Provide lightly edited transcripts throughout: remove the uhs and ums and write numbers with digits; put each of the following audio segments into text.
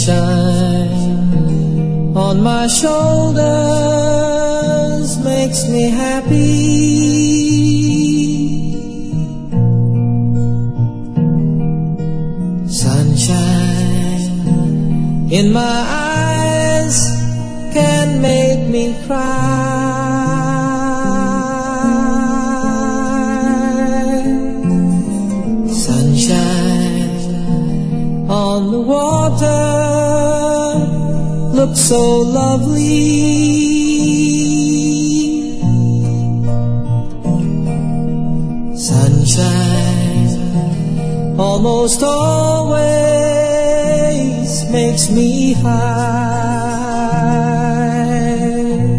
Sunshine on my shoulders makes me happy. Sunshine in my eyes can make me cry. Sunshine on the water looks so lovely. Sunshine almost always makes me high.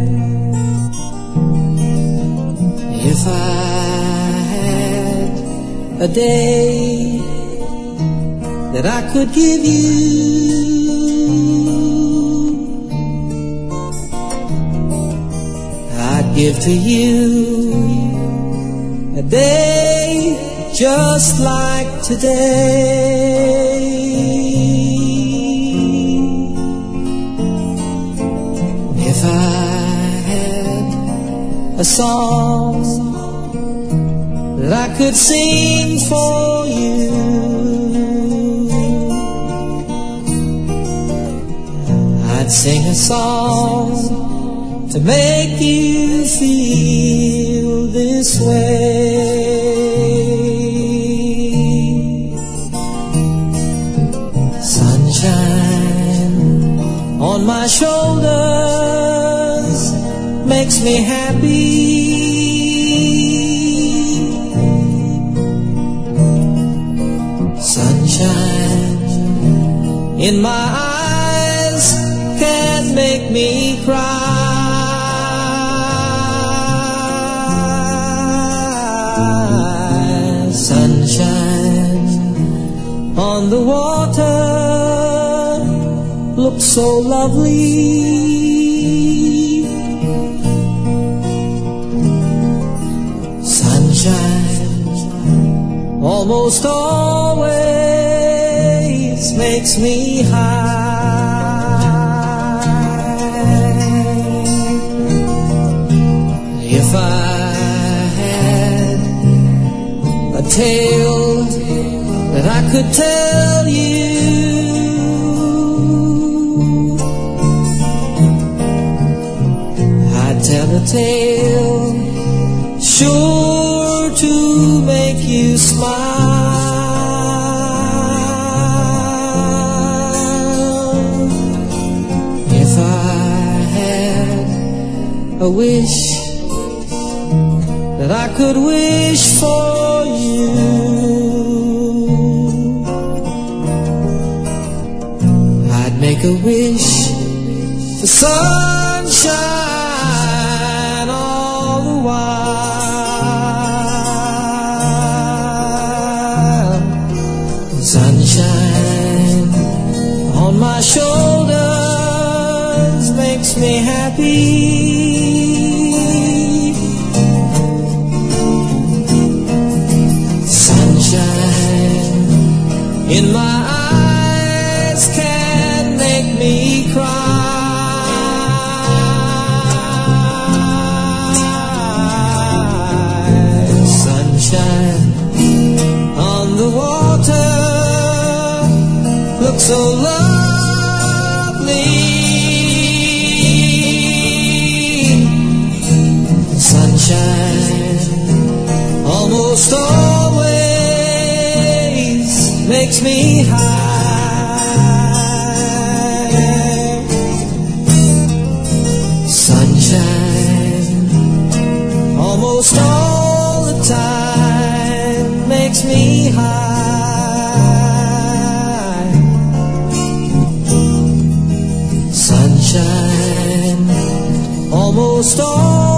If I had a day that I could give you, I'd give to you a day just like today. If I had a song that I could sing for you, I'd sing a song to make you feel this way. Sunshine on my shoulders makes me happy. Sunshine in my eyes can make me cry. Sunshine on the water looks so lovely. Sunshine almost always makes me high. If I had a tale that I could tell you, I'd tell a tale sure to make you smile. If I had a wish that I could wish for you, I'd make a wish for sunshine all the while. Sunshine on my shoulders makes me happy. In my eyes can make me cry. Sunshine on the water looks so lovely. Sunshine almost always makes me high. Sunshine almost all the time makes me high. Sunshine almost all